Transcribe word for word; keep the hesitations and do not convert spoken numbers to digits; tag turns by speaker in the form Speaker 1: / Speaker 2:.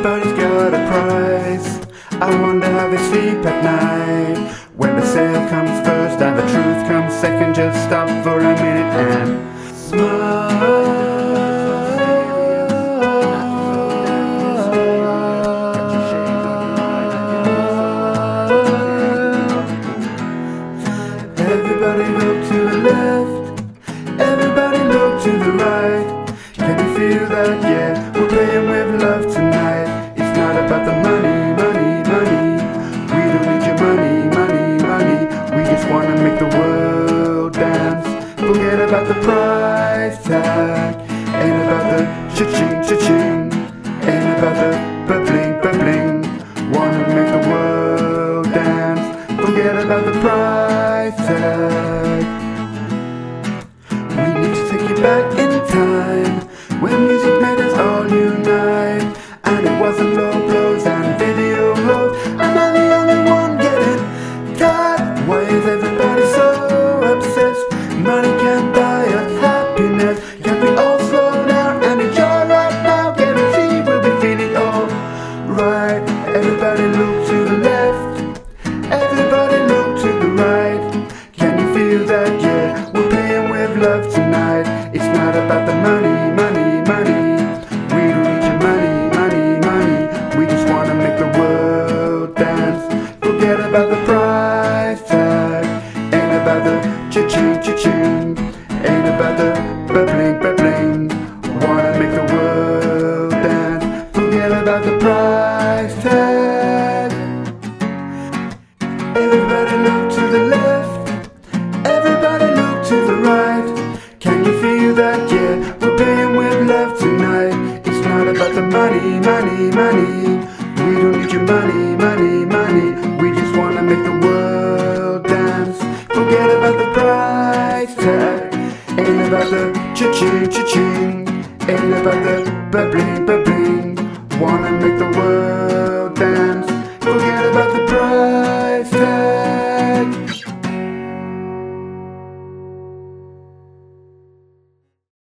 Speaker 1: Everybody's got a price. I wonder how they sleep at night. When the sale comes first and the truth comes second, just stop for a minute and smile. Everybody look to the left, everybody look to the right. Can you feel that? Yeah, we're playing with love tonight. It's not about the money, money, money. We don't need your money, money, money. We just wanna make the world dance. Forget about the price tag. Ain't about the cha-ching, cha-ching. Ain't about the bubbling, bubbling. Wanna make the world dance. Forget about the price tag. We need to take you back in time, when music made us all unite. And it wasn't low blows and video lows. Am I the only one getting tired? Why is everybody so obsessed? Money can't buy us happiness. Can we all slow down and enjoy right now? Guarantee we'll be feeling all right. Everybody look to the left, everybody look to the right. Can you feel that? Yeah, we're playing with love tonight. It's not about the money, money, money. We don't need your money, money, money. We just wanna make the world dance. Forget about the price tag. Ain't about the cha-ching, cha-ching. Ain't about the bubbling, bubbling. Wanna make the world dance. Forget about the price tag. Everybody look to the left, everybody look to the right. Can you feel that? Yeah, we're playing with love tonight. It's not about the money, money, money. We don't need your money, money, money. We just wanna make the world dance. Forget about the price tag. Ain't about the cha-ching, cha-ching. Ain't about the bubbling, bubbling. Wanna make the world